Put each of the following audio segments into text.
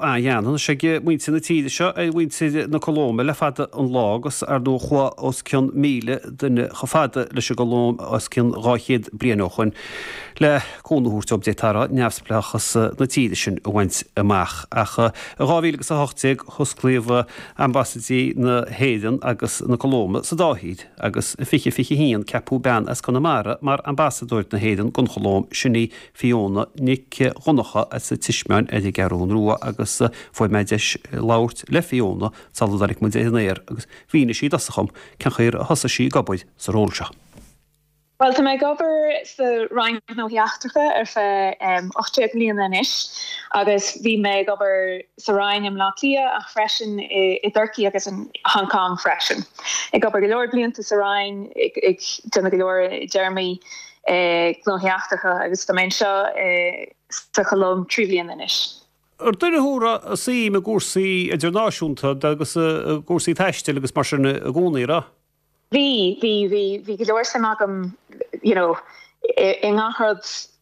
dhéanaan sé muinte na tíide seo a bhainte na Colóma le fada an lágus ar nó chua os cin míle duna chofada leis go lóm os cin ráchéad blianóchain le cónaúirt obdétara neamhsplachas na tíide sin a bhaint amach. Acha a ráhílagus a 80 thusclaomh ambassadí na Héidean agus na Colóma sa dáhíd agus fiche híon ceapú ben as Conamara mar ambassadúirt na Héidean gon Cholóm sinní Fiona Nick Ronacha as sa tiismeán ag garún rua agus foi meideis lauert le Fiona saldarig mu dénéir agus víne sí dasachom cean chuir a hosa sí gabaid sa rólse. Well, tá mé gobar sa Ryan nó heachtracha ar fe 8 bliana inis, agus bhí mé gobar sa Ryan im Latia a freisin I Turkey agus in Hong Kong freisin. Ag gobar golóir blianta sa Ryan, ag duna golóir Jeremy nó heachtracha agus tá mé seo sa Cholóm 3 bliana inis. Ar duine thúra a sí me gúsaí idirnáisiúnta agus gúsaí teiste agus mar sin a gcónaí ra? Vi golóir sem agam, in áhard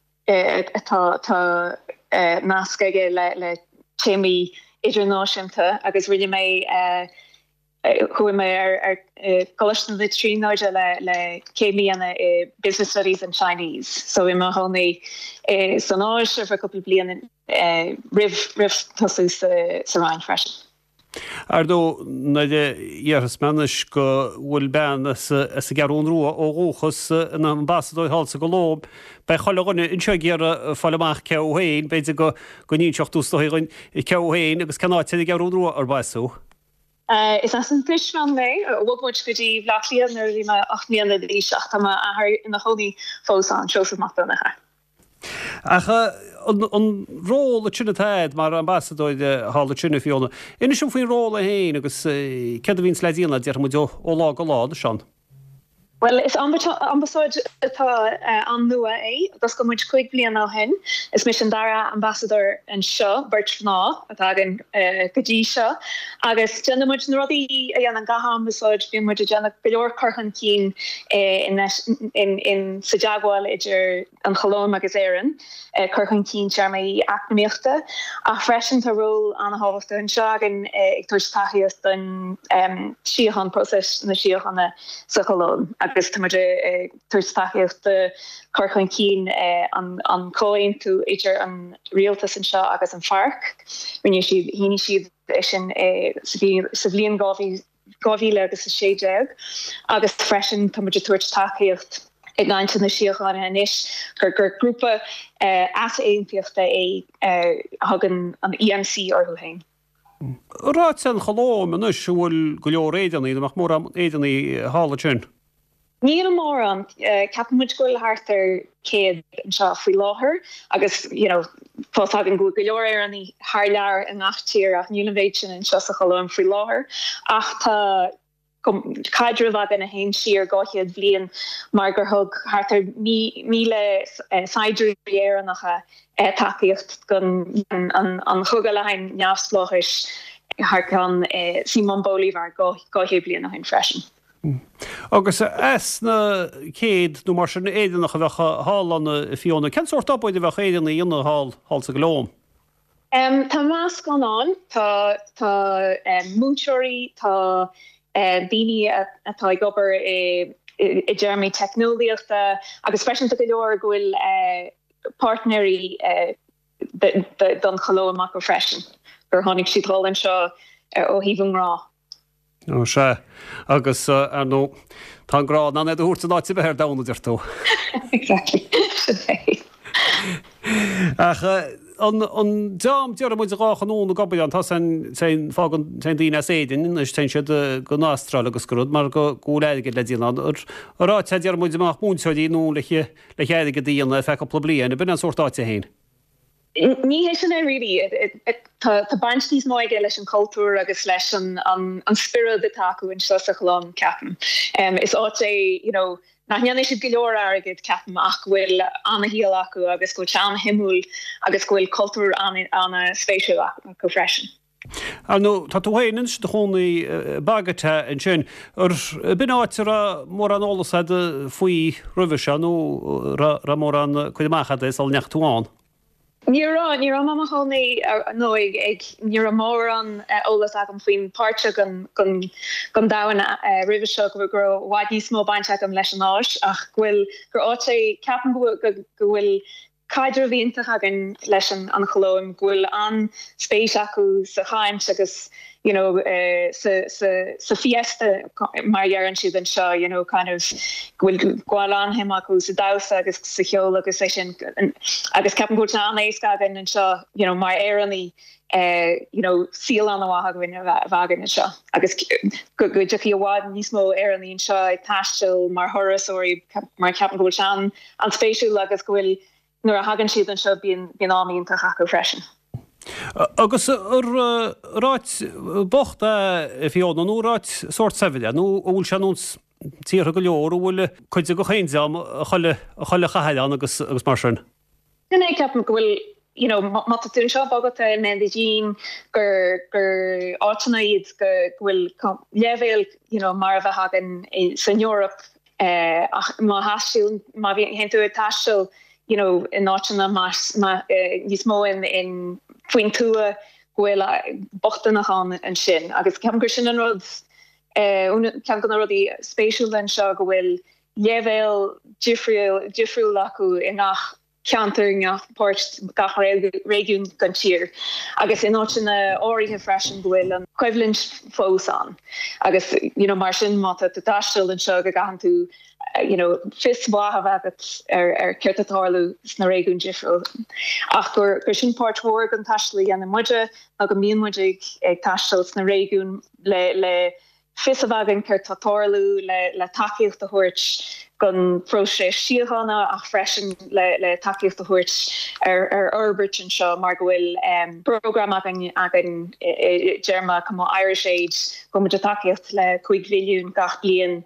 tá nascaige le téimi idirnáisiúnta agus rinne mé chuin mé ar Collection of Tree Noja le céimi ana business studies in Chinese. So I má honni san áir for a couple blian rif tosú sa Ryan fresh. Ardó na dhearras menis go bhfuil ben sa garún rua ó róchas an ambassadói halsa go lób, bei chola gonne in seo ggéar fallamach cehéin, beidir go níteocht ústóirin cehéin agus canáte garún rua ar baisú. Is as an Fishman lei, wat moet gedie Latvia naar die maar 8 maanden die schacht, maar haar in de holy fos aan Joseph Matanaha. Acha an ról a tsinna taid mar ambassadóid hála tsinna Fiona. Ina sin faoin ról a héin agus cead a bhín sleidíanana dear mu ó lá go lá sean. Well, is ambassade atá an nua agus go muid chuig blian á hen, is mis an dara ambassador an seo, Bert Fná, atá an godí seo, agus dena muid an rodí a an gaha ambassade bhí muid a dena beor carchan cín in sa jagwal idir an Cholóm agus éan, carchan cín searmaí acnamíochta, a freisin tá ról an hábhasta an seo an ag tuairteach don siochan proses na siochanna sa Cholóm. Agus tuairteach de carchain cín an cóin tú idir an rialtas an seo agus an farc. Rinne híine siad sin sa bblion gáhíle agus sa séideag, agus freisin tuairteach tuairteach ag gaint na siochanna inis gur grúpa as éonpíochta hagan an EMC orthú hain. Ráit an Cholóm an bhfuil go leor éideanaí amach mór am éideanaí hála sin. Níl mór an ceapan muid goil hartar céad an seo faoi láthair, agus fós hagan go leor ar an thar lear an nachtíir ach níl an sin an seo sa Cholóm faoi láthair, ach tá caidrih agan a hain siar gáchiad bblion mar gur thug hartar míle saidrú éaranacha takeíocht gon an chuga le hain neamhspláchais har gan Simon Bolivar gáchiad blion a hain freisin. Agus na céad nó mar sin éideannach a bheitcha hálan Fiona. Cean sort opáid a bheith éideanna ionna hall sa Glóm? Tá más gan an, tá múteirí, tá bíní atá gobar I Jeremy technoliaachta, agus freisin go leor gohfuil partnerí don Cholóm amach go freisin, gur tháinig siad hall an seo ó híomh rá. No sé agus nó tá grá ná a úirta náiti bethir dána deirtó. Exactly. An dám dear muid ráchan ónna gobaid an tá fágan dína éidir is te siad go nástrál agus gorúd mar go léige le díana rá dear muid amach múnseidí nó le chéige díana fe go bliana, bin an sortáte héin. Ní hé sin ri tá bantíís móige leis an cultúr agus leis an spirit de taú in se a Cholóm ceapan. Is áte, nachhéanana si goleor agad ceapan ach bhfuil anna híal acu agus go tean himúil agus gohfuil cultúr anna spéisiú go freisin. No, tá tú héann de chónaí bagate an sin bin áitir mór an ólas faoi roimhe se nó ra mór an chuideachcha is al nechtúáin. Ní mama honna no ag ní mór an ólas agam faoin páirte gon dahan riviseo go gro wadí smó baint agam leis an áis ach ghfuil gur áte ceapan go bhfuil caidir bhíonnta agin leis an cholóm ghfuil an spéis acu sa chaim agus sa fiesta marhearan siad an seo, kind of ghfuil gháil an him acu sa dasa agus sa cheol agus sin agus ceapan go an éiscagan an seo, mar éannaí síl an bhhagan bhagan seo. agus go deí bhád níos mó éannaí an seo taistil mar thoras óí mar ceapan go an spéisiú agus gohfuil nuair a hagan siad an seo bíon áíonnta acu freisin. Agus ráit bochta fion an úráit sort savidea, nó bhfuil se nús tíar go leor bhfuil chuide go chéinteam a cholle chaheán agus mar sin. Duna ceapan go bhfuil mat tún seo bagata mendín gur átainna iad go bhfuil levéil mar a bheith hagan san Europa ach má hasisiún má bhí henú taisiil in átainna níos mó in faoin túa ghfuil bochtanachán an sin agus ceam gur sin an rud ceam gan rudí spéisiúil an seo go bhfuil levéil difriúil acu in nach ceantar páirt gach réún gan tír agus in átainna áirithe freisin gohfuil an cuiimhlinn fós an agus mar sin mata taistil an seo go gahan tú fistbá agat ceirtatáú sna réún difriúil. Ach gur sin páirthór an taistilí an muide a go míon muide ag taistil sna réún le fisabhagan ceirtatáú le takeíocht a thuirt gon frosé siochanna ach freisin le takeíocht a thuirt ar Urbert an seo mar gohfuil program agin Germa cum Irish Aid go de takeíocht le 5 milliún gach blion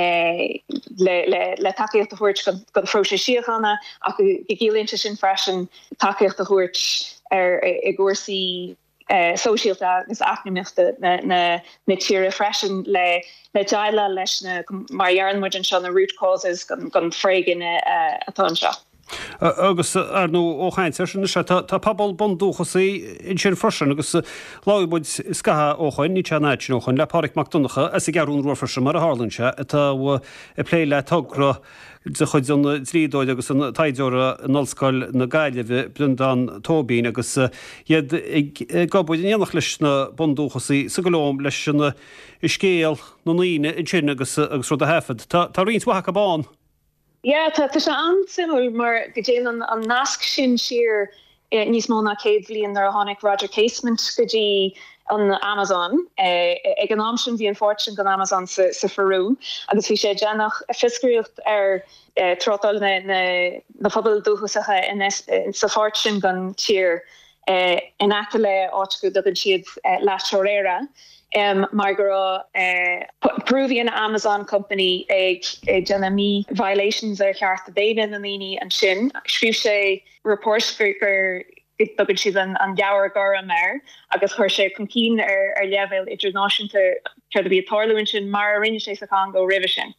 le takeíocht a thuirt gon frosé siochanna ach go gílínte sin freisin takeíocht a thuirt ar I gcúrsaí sosiálta agus acnamíochta na tíre freisin le deile leis marhearan muid an seo na root causes gon freigan atá seo. Agus ar nó óchaint sin se tá pobl bondúchas in sin freisin agus lábud scatha óchain ní teanid sin óchain le Pádraig MacDonagha as I garún ruair freisin mar a Harlanse atá plé le tugra de chuid an trídóid agus an taideora nolscoil na gaiileh blundan tóbín agus iad gabúid in dhéanach leis na bondúchasaí sa golóm leis sin scéal nó naoine in sin agus rud a hefad. Tá rins wacha bán. Ja, tá se ansimú mar go dé an nasc sin sir níos mó na céad bblion ar a tháinig Roger Casement go dtí an Amazon ag an amsin bhí an fortune gan Amazon sa Ferú agus bhí sé dénach fiscríocht ar trotal na phobal dúchasacha in sa fortune gan tír in achte le áitú do an siad La Chorrera. Mar go Peruvian Amazon company ag genami violations ar cheart a David an líní an sin skrif sé reportspeaker tugin si an jouwer gar mer agus chuir sé concín ar level international tre be tarluin sin mar rinne sé sa Congo revision.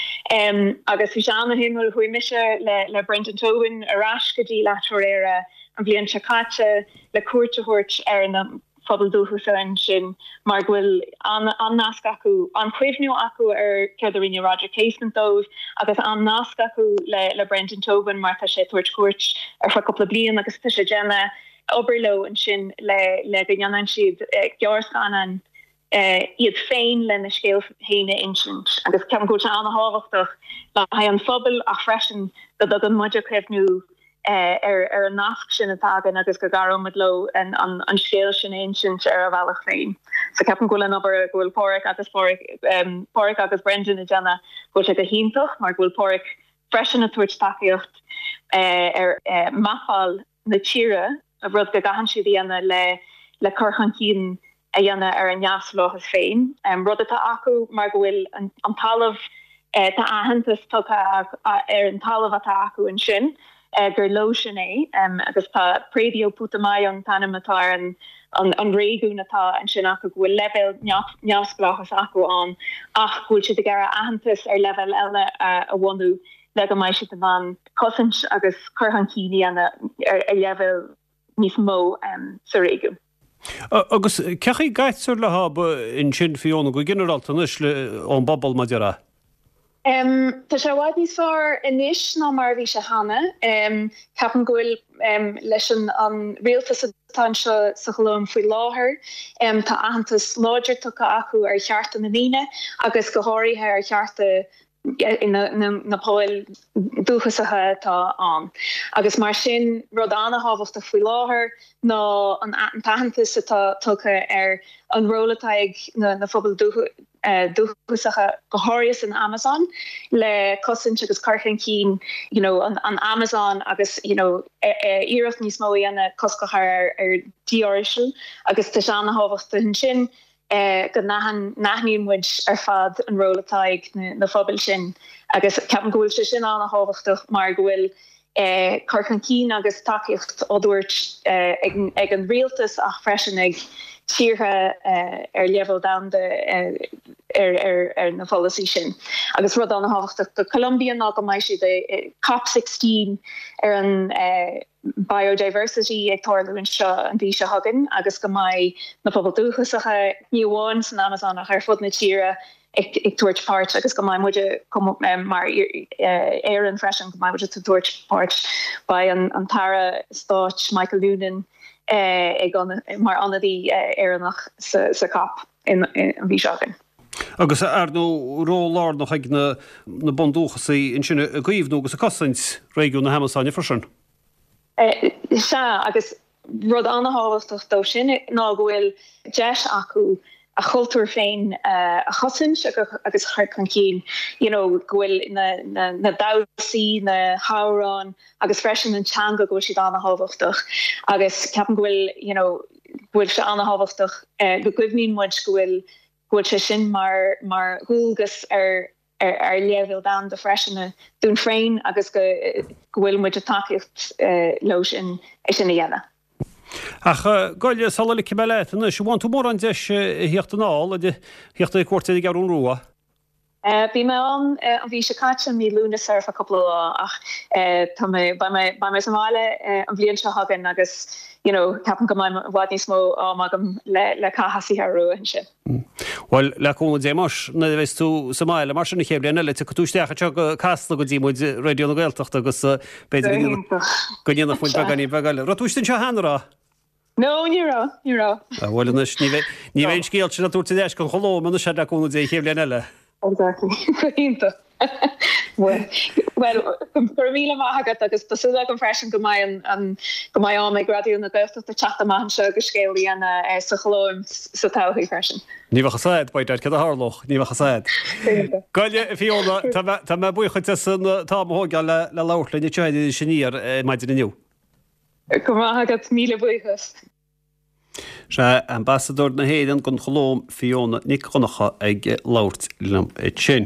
Agus fi an himul hui mise le Brendan Tobin aras gotí La Chorrera an blian chakacha le cuatehort ar na phobal dúchas an sin mar bhfuil an nasc acu an cuimhniú acu ar ceidirine Roger Casement dóibh agus an nasc acu le Brendan Tobin mar tá sé tuairt cuairt ar fa coppla blian agus tá sé dénne oberlo an sin le gannn siad georscanan iad féin le na scéal héine insint agus ceam go an háhachtach le ha an phobal a freisin go an muidir cuimhnú ar an nasc sin atágan agus go garmid lo an scéal sin ancient ar a bhealach féin. So ceapan goil an obair gohfuil Pádraig agus Brendan a dénne go sé go híntaach mar gohfuil Pádraig freisin a tuairt takeíocht ar mapáil na tíre a rud go gahan siad dhéanana le churchan cían a dhéanana ar an neamhslochas féin. Rud atá acu mar gohfuil an talamh tá ahantas tucha ar an talamh atá acu an sin. Gur lotion agus tá predio putamai an tanimatar an réún atá an sin acu gohfuil level neamsplachas acu an ach gohfuil si de gara ahantas ar level eile a bhhaú le go mai si van cosint agus churhan cíní an ar level níos mó sa réigiún. Agus cechaí gaiitsúir le hab in sin fionna go generaltanis le ón bobbal Madera. Tá sé bhaid níos fearr inis ná mar bhí se hanna, ceapan gohfuil leis an rialtas atá sa cholóm faoi láthair, tá ahantas láidir tucha acu ar chearta na líne agus go háirithe ar chearta na póil dúchasathe tá an. Agus mar sin rud anna hábhachta faoi láthair ná an tahantas atá tucha ar an rólateig na phobal dúchasacha go háirithe in Amazon le cosint agus carchan cín, an Amazon agus iirecht níos mó ana coscachar ar díorisisiú agus tá seanna hábhachta hin sin go nachníon muid ar fad an rólateig na phobail sin agus ceapan gohfuil se sin anna hábhachtach mar gohfuil carchan cín agus takeíocht ódúirt ag an rialtas ach freisin ag tíortha ar level down ar na policy sin. Agus rud anna hábhachtach go Colombia ná go maiid siad COP16 ar an biodiversity ag toirlún seo an bhí se hagan agus go maiid na pobal dúchasacha níomháin san Amazon a ar fud na tíre ag tuairt páirt agus go maiid muide mar éan freisin go maiid muide tú tuairt páirt ba an tara stáit Michael Noonan mar anadí éannach sa COP in bhí seagan. Agus ar nó rólár nach ag na bondúchasaí in sinna a gcuomhnú agus a cosint réigiún na Hamasán freisin. Se agus rud anna hábhachtach dó sin ná gohfuil deis acu a chultúr féin a chosint agus charchan cín, gohfuil na dásaí, na hárán agus freisin an teanga gohfuil siad anna hábhachtach agus ceapan gohfuil se anna hábhachtach go cuimhnín muid gohfuil se sin mar thuúgus ar level down de freisinne dún frein agus gohfuil muid a takeíocht lo sin sin dhéana. Ach gáile salala cibeléitena se bhain tú mór an deis hiochttanáil a hiochtta cuairtaí garún ruá. Bhí me an bhí se caite mí lúna surf a couple ach ba me somáile an bblion se hagan agus ceapan go bhhaid níos mó agam le caihasí arú an sin. Well leúna dé mar na bheits tú Somáile mar sinna chéblianna le tú túisteach go casta go dtímuid réúna Gaeltacht agus beidir go dhéanana foiint beganí begaile. Ra túistin se hanará? No, nírá. Bhfuil ní bhéon scéalt sin na túirta déis go cholóm na se leúna dé chéblian eile. Exactly. Well, for mí agat agus tasúla an freisin go mai an mé gradú na gocht a chat man se go scéalaí an sa cholóm sa táí freisin. Níhacha said baid ce a hálóch, níhacha said. Gaile fiona tá me buchainte san táthóga le láirla na teide sinníar maididir inniu. Go agat míle buchas. Se ambassador na héan gon cholóm fiona nic chonacha ag láirt lam sin.